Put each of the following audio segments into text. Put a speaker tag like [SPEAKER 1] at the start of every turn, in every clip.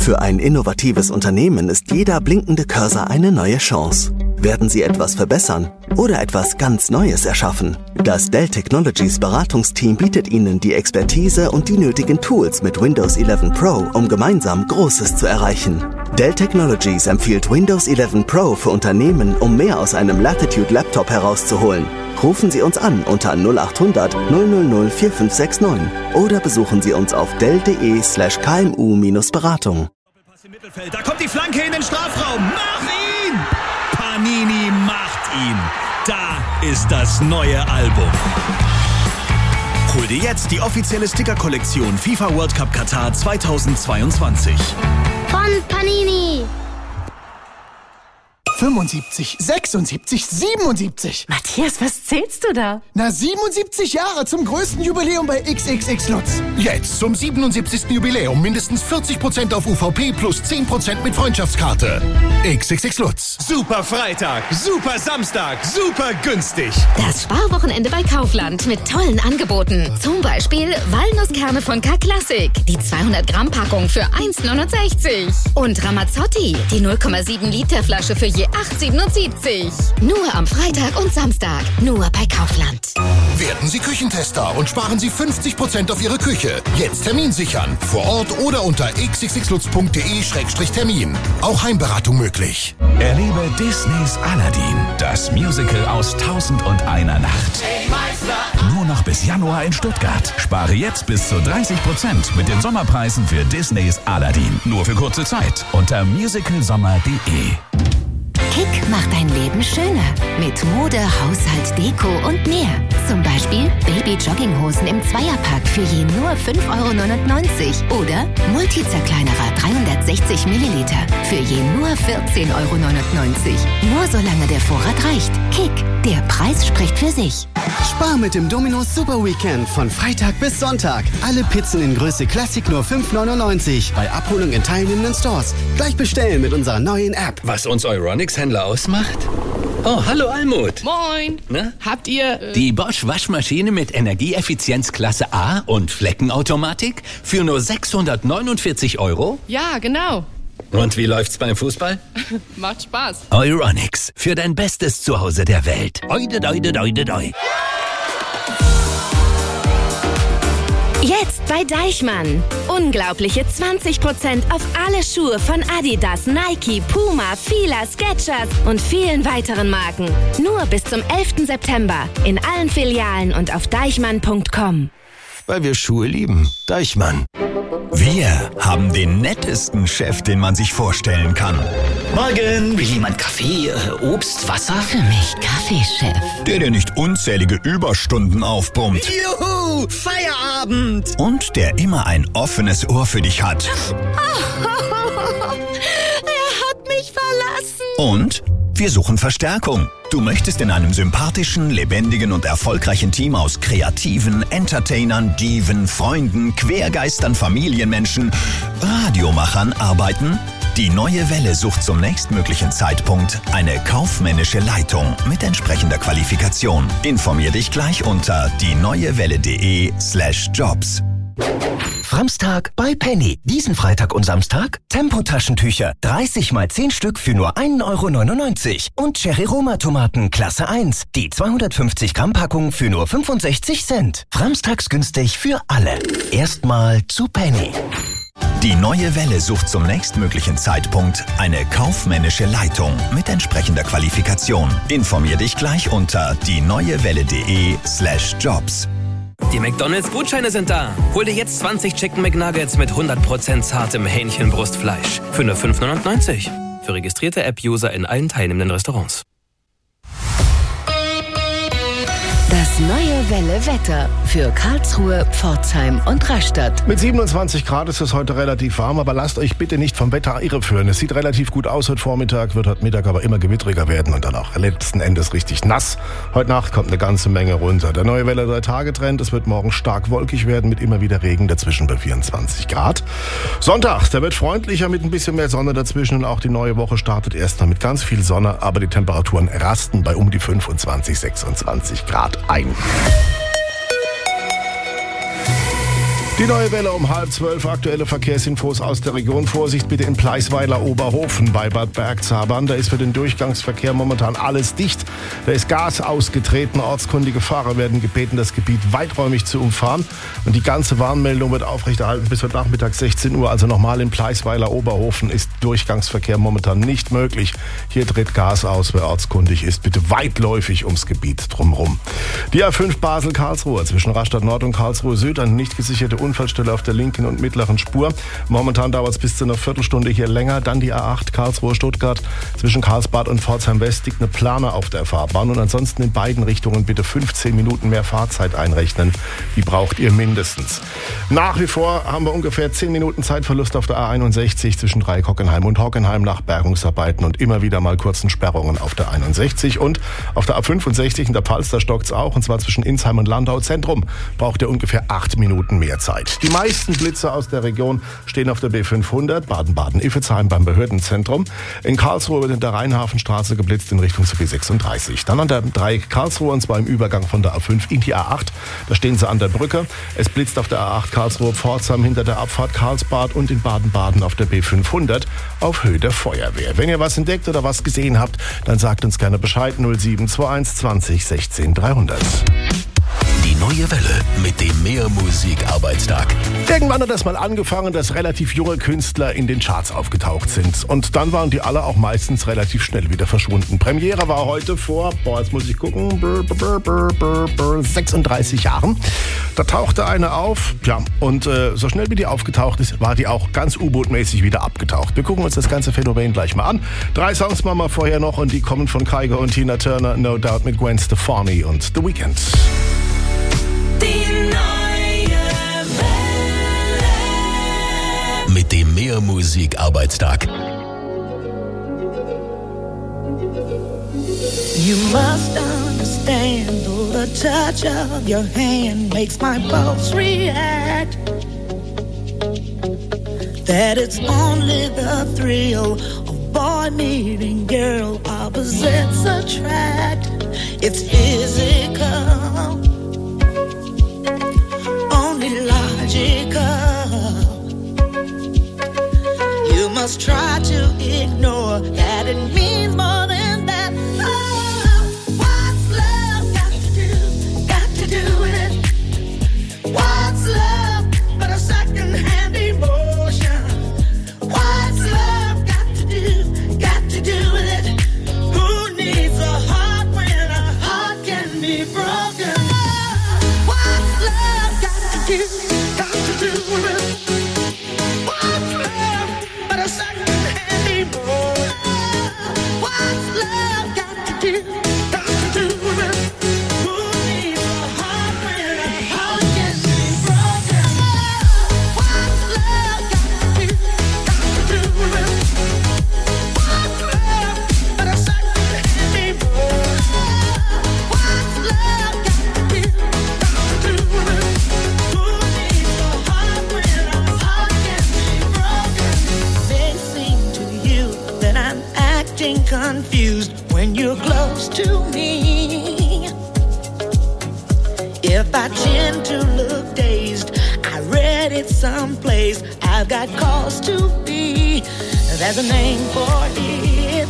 [SPEAKER 1] Für ein innovatives Unternehmen ist jeder blinkende Cursor eine neue Chance. Werden Sie etwas verbessern oder etwas ganz Neues erschaffen? Das Dell Technologies Beratungsteam bietet Ihnen die Expertise und die nötigen Tools mit Windows 11 Pro, um gemeinsam Großes zu erreichen. Dell Technologies empfiehlt Windows 11 Pro für Unternehmen, um mehr aus einem Latitude Laptop herauszuholen. Rufen Sie uns an unter 0800 000 4569 oder besuchen Sie uns auf dell.de/kmu-beratung.
[SPEAKER 2] Im Mittelfeld, da kommt die Flanke in den Strafraum. Mach ihn! Panini macht ihn. Da ist das neue Album. Hol dir jetzt die offizielle Sticker-Kollektion FIFA World Cup Katar 2022.
[SPEAKER 3] Von Panini.
[SPEAKER 4] 75, 76, 77.
[SPEAKER 5] Matthias, was zählst du da?
[SPEAKER 4] Na, 77 Jahre zum größten Jubiläum bei XXX Lutz.
[SPEAKER 6] Jetzt zum 77. Jubiläum mindestens 40% auf UVP plus 10% mit Freundschaftskarte. XXX Lutz.
[SPEAKER 2] Super Freitag, super Samstag, super günstig.
[SPEAKER 7] Das Sparwochenende bei Kaufland mit tollen Angeboten. Zum Beispiel Walnusskerne von K-Classic. Die 200 Gramm Packung für 1,69. Und Ramazzotti, die 0,7 Liter Flasche für je 8,77. Nur am Freitag und Samstag. Nur bei Kaufland.
[SPEAKER 6] Werden Sie Küchentester und sparen Sie 50% auf Ihre Küche. Jetzt Termin sichern. Vor Ort oder unter xxxlutz.de/termin. Auch Heimberatung möglich.
[SPEAKER 8] Erlebe Disneys Aladdin, das Musical aus 1001 Nacht. Nur noch bis Januar in Stuttgart. Spare jetzt bis zu 30% mit den Sommerpreisen für Disneys Aladdin. Nur für kurze Zeit unter musicalsommer.de.
[SPEAKER 7] Kick macht dein Leben schöner. Mit Mode, Haushalt, Deko und mehr. Zum Beispiel Baby-Jogginghosen im Zweierpack für je nur 5,99 € oder Multizerkleinerer 360 Milliliter für je nur 14,99 €. Nur solange der Vorrat reicht. Kick, der Preis spricht für sich.
[SPEAKER 9] Spar mit dem Domino's Super Weekend von Freitag bis Sonntag. Alle Pizzen in Größe Classic nur 5,99 € bei Abholung in teilnehmenden Stores. Gleich bestellen mit unserer neuen App.
[SPEAKER 10] Was uns Euronics-Händler ausmacht? Oh, hallo Almut.
[SPEAKER 11] Moin.
[SPEAKER 10] Na?
[SPEAKER 11] Habt ihr...
[SPEAKER 10] Die Bosch Waschmaschine mit Energieeffizienz Klasse A und Fleckenautomatik für nur 649 €?
[SPEAKER 11] Ja, genau.
[SPEAKER 10] Und wie läuft's beim Fußball?
[SPEAKER 11] Macht Spaß.
[SPEAKER 10] Euronics, für dein bestes Zuhause der Welt. Oide, doide, doide, doi.
[SPEAKER 7] Jetzt bei Deichmann. Unglaubliche 20% auf alle Schuhe von Adidas, Nike, Puma, Fila, Skechers und vielen weiteren Marken. Nur bis zum 11. September in allen Filialen und auf deichmann.com.
[SPEAKER 12] Weil wir Schuhe lieben. Deichmann.
[SPEAKER 13] Wir haben den nettesten Chef, den man sich vorstellen kann.
[SPEAKER 14] Morgen, will jemand Kaffee, Obst, Wasser?
[SPEAKER 7] Für mich Kaffeechef.
[SPEAKER 13] Der nicht unzählige Überstunden aufpumpt.
[SPEAKER 14] Juhu, Feierabend!
[SPEAKER 13] Und der immer ein offenes Ohr für dich hat.
[SPEAKER 7] Er hat mich verlassen.
[SPEAKER 13] Und wir suchen Verstärkung. Du möchtest in einem sympathischen, lebendigen und erfolgreichen Team aus Kreativen, Entertainern, Diven, Freunden, Quergeistern, Familienmenschen, Radiomachern arbeiten? Die Neue Welle sucht zum nächstmöglichen Zeitpunkt eine kaufmännische Leitung mit entsprechender Qualifikation. Informier dich gleich unter dieneuewelle.de/jobs.
[SPEAKER 15] Samstag bei Penny. Diesen Freitag und Samstag Tempo-Taschentücher. 30 mal 10 Stück für nur 1,99 € Und Cherry Roma Tomaten Klasse 1. Die 250 Gramm Packung für nur 65 Cent. Samstags günstig für alle. Erstmal zu Penny.
[SPEAKER 13] Die Neue Welle sucht zum nächstmöglichen Zeitpunkt eine kaufmännische Leitung mit entsprechender Qualifikation. Informier dich gleich unter dieneuewelle.de/jobs.
[SPEAKER 16] Die McDonald's-Gutscheine sind da. Hol dir jetzt 20 Chicken McNuggets mit 100% zartem Hähnchenbrustfleisch für nur 5,99 € Für registrierte App-User in allen teilnehmenden Restaurants.
[SPEAKER 7] Das neue Welle-Wetter für Karlsruhe, Pforzheim und Rastatt.
[SPEAKER 6] Mit 27 Grad ist es heute relativ warm, aber lasst euch bitte nicht vom Wetter irreführen. Es sieht relativ gut aus heute Vormittag, wird heute Mittag aber immer gewittriger werden und dann auch letzten Endes richtig nass. Heute Nacht kommt eine ganze Menge runter. Der neue Welle 3-Tage-Trend, es wird morgen stark wolkig werden mit immer wieder Regen dazwischen bei 24 Grad. Sonntag, der wird freundlicher mit ein bisschen mehr Sonne dazwischen und auch die neue Woche startet erstmal mit ganz viel Sonne, aber die Temperaturen rasten bei um die 25, 26 Grad ein. Die neue Welle um 11:30, aktuelle Verkehrsinfos aus der Region. Vorsicht bitte in Pleisweiler Oberhofen bei Bad Bergzabern. Da ist für den Durchgangsverkehr momentan alles dicht. Da ist Gas ausgetreten. Ortskundige Fahrer werden gebeten, das Gebiet weiträumig zu umfahren. Und die ganze Warnmeldung wird aufrechterhalten bis heute Nachmittag 16 Uhr. Also nochmal in Pleisweiler Oberhofen ist Durchgangsverkehr momentan nicht möglich. Hier tritt Gas aus. Wer ortskundig ist, bitte weitläufig ums Gebiet drumherum. Die A5 Basel-Karlsruhe zwischen Rastatt Nord und Karlsruhe Süd, eine nicht gesicherte Unfallstelle auf der linken und mittleren Spur. Momentan dauert es bis zu einer Viertelstunde hier länger. Dann die A8 Karlsruhe-Stuttgart zwischen Karlsbad und Pforzheim-West liegt eine Plane auf der Fahrbahn. Und ansonsten in beiden Richtungen bitte 15 Minuten mehr Fahrzeit einrechnen. Die braucht ihr mindestens. Nach wie vor haben wir ungefähr 10 Minuten Zeitverlust auf der A61 zwischen Dreieck-Hockenheim und Hockenheim nach Bergungsarbeiten und immer wieder mal kurzen Sperrungen auf der 61. Und auf der A65 in der Pfalz, da stockt es auch, und zwar zwischen Insheim und Landau Zentrum. Braucht ihr ungefähr 8 Minuten mehr Zeit. Die meisten Blitze aus der Region stehen auf der B500, Baden-Baden-Iffezheim beim Behördenzentrum. In Karlsruhe wird in der Rheinhafenstraße geblitzt in Richtung zur B36. Dann an der Dreieck Karlsruhe, und zwar im Übergang von der A5 in die A8. Da stehen sie an der Brücke. Es blitzt auf der A8 Karlsruhe-Pforzheim hinter der Abfahrt Karlsbad und in Baden-Baden auf der B500 auf Höhe der Feuerwehr. Wenn ihr was entdeckt oder was gesehen habt, dann sagt uns gerne Bescheid. 0721 20 16 300.
[SPEAKER 12] Die neue Welle mit dem Mehr-Musik-Arbeitstag.
[SPEAKER 6] Irgendwann hat das mal angefangen, dass relativ junge Künstler in den Charts aufgetaucht sind. Und dann waren die alle auch meistens relativ schnell wieder verschwunden. Premiere war heute vor, jetzt muss ich gucken, 36 Jahren. Da tauchte eine auf, ja, und so schnell wie die aufgetaucht ist, war die auch ganz U-Boot-mäßig wieder abgetaucht. Wir gucken uns das ganze Phänomen gleich mal an. 3 Songs machen wir vorher noch und die kommen von Kygo und Tina Turner, No Doubt mit Gwen Stefani und The Weeknd.
[SPEAKER 12] Mit dem Mehr-Musik-Arbeitstag.
[SPEAKER 17] You must understand, though the touch of your hand makes my pulse react, that it's only the thrill of boy meeting girl opposites attract. It's physical, only logical. You must try to ignore that it means more than that. Oh, what's love got to do with it? What's love but a second-hand emotion? What's love got to do with it? Who needs a heart when a heart can be broken? What's love got to do with it? What's love but a second-hand emotion? What's love got to do with it? Who needs a heart when a heart can be broken? What's love got to do with it? What's love but a second-hand emotion? What's love got to do with it? Who needs a heart when a heart can be broken? May seem to you that I'm acting confused when you're close to me. If I tend to look dazed, I read it someplace, I've got cause to be. There's a name for it.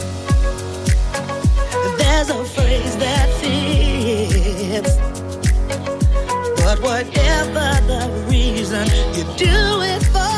[SPEAKER 17] There's a phrase that fits. But whatever the reason, you do it for